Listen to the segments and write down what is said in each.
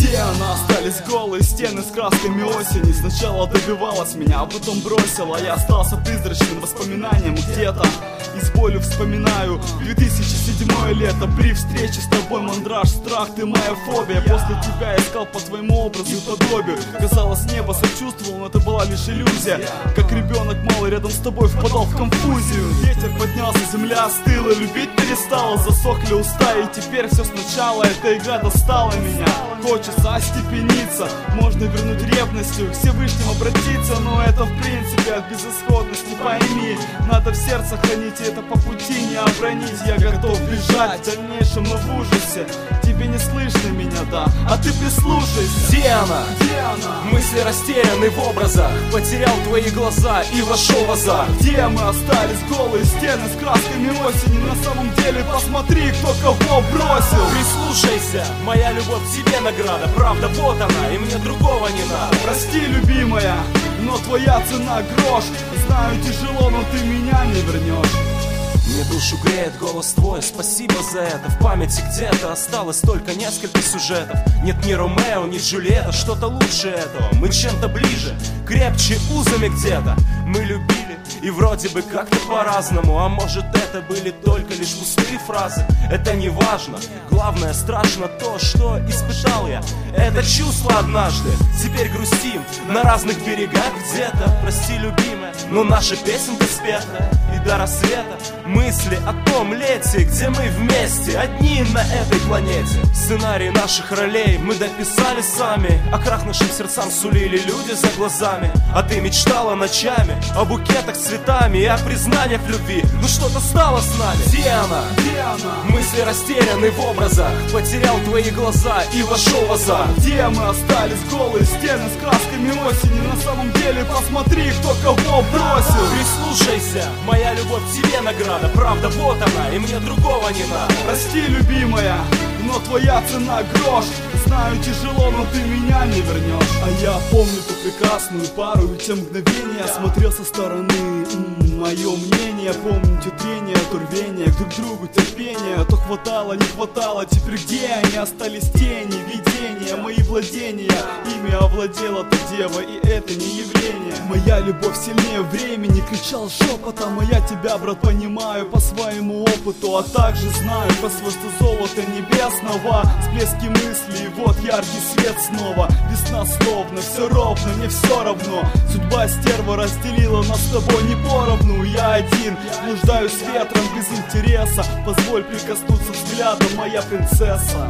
Где она? Остались голые стены с красками осени. Сначала добивалась меня, а потом бросила. Я остался призрачным воспоминанием где-то. И с болью вспоминаю 2007 лето. При встрече с тобой мандраж, страх, ты моя фобия. После тебя искал по твоему образу и подобию. Казалось, небо сочувствовало, но это была лишь иллюзия. Как ребенок малый рядом с тобой впадал в конфузию. Ветер поднялся, земля остыла, любить перестала, засохли уста. И теперь все сначала, эта игра достала меня. Хочется остепениться, можно вернуть ревностью, к Всевышнему обратиться. Но это в принципе от безысходности, пойми. Надо в сердце хранить, и это по пути не обронить. Я готов бежать в дальнейшем, но в ужасе. Тебе не слышно меня, да, а ты прислушайся. Где она? Мысли растеряны в образах. Потерял твои глаза и вошел в азарт. Где мы остались? Голые стены с красками осени. На самом деле посмотри, кто кого бросил. Прислушайся, моя любовь тебе награда. Правда, вот она, и мне другого не надо. Прости, любимая, но твоя цена грош. Знаю, тяжело, но ты меня не вернешь. Мне душу греет голос твой, спасибо за это. В памяти где-то осталось только несколько сюжетов. Нет ни Ромео, ни Джульетта, что-то лучше этого. Мы чем-то ближе, крепче узами где-то. Мы любили, и вроде бы как-то по-разному. А может это были только лишь пустые фразы. Это не важно, главное страшно то, что испытал я это чувство однажды. Теперь грустим на разных берегах где-то. Прости, любимая, но наша песенка спета. И до рассвета мысли о том лете, где мы вместе, одни на этой планете. Сценарий наших ролей мы дописали сами. О крах нашим сердцам сулили люди за глазами. А ты мечтала ночами о букетах с цветами и о признаниях в любви. Ну что-то стало с нами. Где она? Мысли растеряны в образах. Потерял твои глаза и вошел в азарт. Где мы остались? Голые стены с красками осени. На самом деле посмотри, кто кого бросил. Прислушайся, моя любовь тебе награда. Правда, вот она, и мне другого не надо. Прости, любимая, но твоя цена грош. Знаю, тяжело, но ты меня не вернешь. А я помню ту прекрасную пару и те мгновения. Смотрел со стороны, мое мнение. Помню те трения, то рвение, друг к другу терпение. То хватало, не хватало, теперь где они? Остались тени, видения, мои владения. Ими овладела та дева, и это не явление. Моя любовь сильнее времени, кричал шепотом. А я тебя, брат, понимаю по своему опыту. А также знаю по свойству золота небесного. Всплески мыслей, вот яркий свет снова. Весна словно, все ровно, мне все равно. Судьба стерва разделила нас с тобой не поровну. Я один, блуждаю с ветром без интереса. Позволь прикоснуться взглядом, моя принцесса.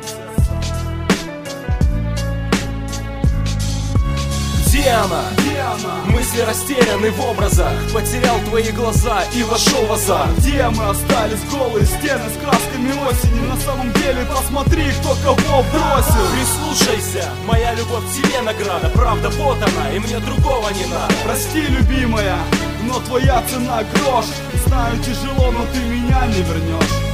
Где она? Мысли растеряны в образах. Потерял твои глаза и вошел в азарт. Где мы остались? Голые стены с красками осени. На самом деле посмотри, кто кого бросил. Прислушайся, моя любовь тебе награда. Правда, вот она, и мне другого не надо. Прости, любимая, но твоя цена грош. Знаю, тяжело, но ты меня не вернешь.